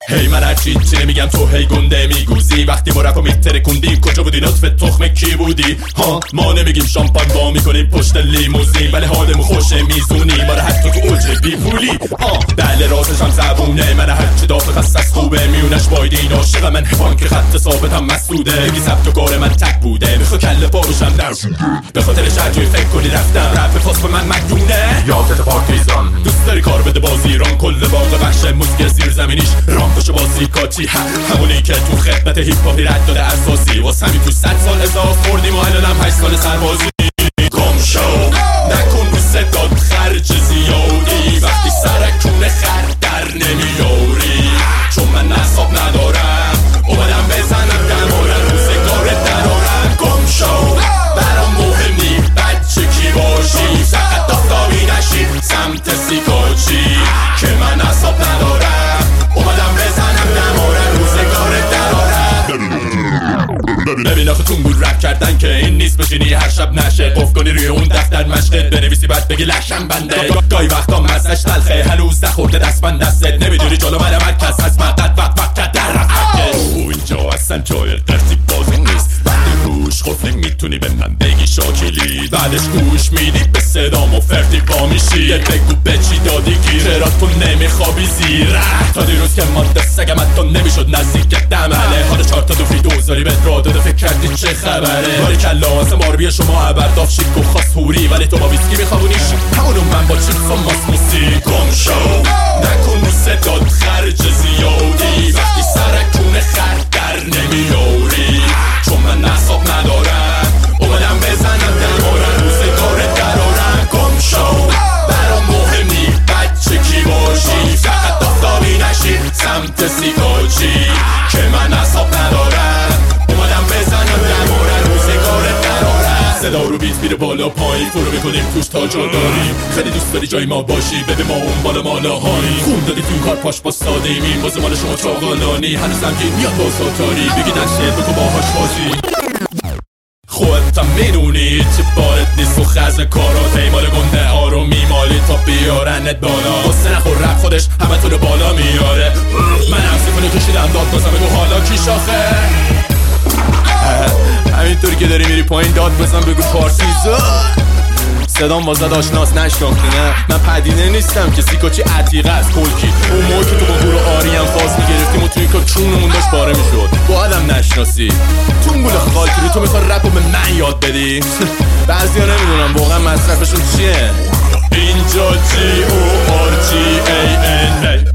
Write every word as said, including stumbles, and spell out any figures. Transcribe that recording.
هی من هرچی چی نمیگم تو هی گنده میگوزی. وقتی ما رفا میتره کندی کجا بودی نطفه تخمه کی بودی ها؟ ما نمیگیم شامپان با میکنیم پشت لیموزین، ولی حالمون خوشه میزونی ما رو حتی تو اوج بی پولی ها. بله رازش هم زبونه من هرچی دافع خصص خوبه میونش بایدین عاشق من حفان که خط ثابتم مسعوده. بگی ثبت و کار من تک بوده میخوا کله باروشم نرسوده به خاطر شرجوی فکر کنی رفتم رپ پاس به من مدونه یادت پارتیزان. دوست داری کار بده بازی ایران کل باغ بخش موسیقی زیر زمینیش رام پشو بازی کاچی همونی که تو خدمت هیپ هاپی رد داده اساسی واسه همین تو صد سال اضافه خوردیم و الانم هشت سال سربازی. گم شو نکن رو صدات خرج زیادی وقتی سرکونه خر در نمیاری، چون من نصاب ندارم اومدم بزنم دماره روزگار درارم. گم شو برام مهم نی بچه کی باشی فقط آفتابی نشی سمت سیکاچی که من نصاب ندارم اومدم بزنم دماره روزگار درارم. ببین آخه تونگول رپ کردن که این نیست بشینی هر شب نشه قف کنی روی اون دفتر مشقت بنویسی بعد بگی لشم بنده. گاهی وقتا مزش تلخه هنوز نخورده دست من دستت نمیدونی جلو من مرکز هست مقد وقت وقت در رفته او اینجا اصلا جای قرصی بازی نیست. وقتی روش خفته میتونی به من بگی شاکلی بعدش گوش میدی به صدام و فردی پا میشی یه بگو به چی دادی گیر چرا تو نمیخوابی زیر تا دیروز که ماده سگم حتی نمیشد نزدیک دمله حالا چهار تا دوفی دوزاری بهت را داده فکر کردی چه خبره. باری کلا از ماربی شما عبرداف شیک و خاص هوری ولی تو با ویسکی میخوابونیش همونو من با چیپس و ماسموسی. گم شو نکن رو صدات خرج زیادی وقتی سرکونه خر در نمیاری، چون من نصاب ندارم اومدم بزنم دماره روزگار درارم. گم شو برام مهم نی بچه کی باشی فقط آفتابی نشی سمت سیکاچی که من نصاب ندارم اومدم بزنم دماره روزگار درارم. صدا رو بیت میره بالا پایین فرو میکنیم توش تا جا داریم خیلی دوست داری جای ما باشی ببین ما اون بالا مالا هایی خون دادی تو کار پاش با ساده ایم باز مال شما چاقالانی هنوزم که میاد با ساتاری بگی دشت بکن باهاش بازی. خودت هم میدونی چه بارت نیست و خز کارات ایمال گنده آروم میمالی تا بیارنت بالا حسن نخور رب خودش همه تو رو بالا میاره. من هم سیفونو کشیدم داد بازم بگو حالا کی شاخه همینطوری که داری میری پایین داد بزن بگو پارسیزا صدام واسه آشناس نشناختی نه من پدیده نیستم که سیکاچی عتیقه از کلکی اون موقع که تو با گروه آریم فاز میگرفتیم و توی کار چونمون داشت پاره میشد با آدم نشناسی تو اون گوله خالتری تو میخوای رپ رو به من یاد بدی بعضی ها نمیدونم واقعا مصرفشون چیه اینجا جی او آر جی ای ان